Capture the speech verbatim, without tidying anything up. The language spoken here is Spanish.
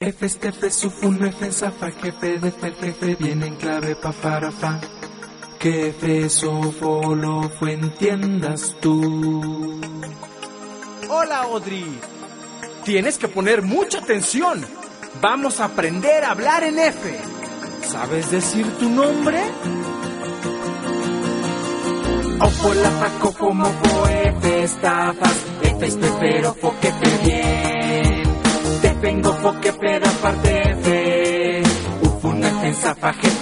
F, F, Sufun, F, Zafa, Jefe, de F, Jefe, viene en clave pa, para, fa. Que F, Sofo, lo fue, entiendas tú. Hola, Audrey. Tienes que poner mucha atención. Vamos a aprender a hablar en F. ¿Sabes decir tu nombre? Ofo, la, fa, cofo, mofo, F, estafas, F, espero, fo, que te bien. Te vengo, fo, que peda, parte F. Ufun, F, Zafa, Jefe,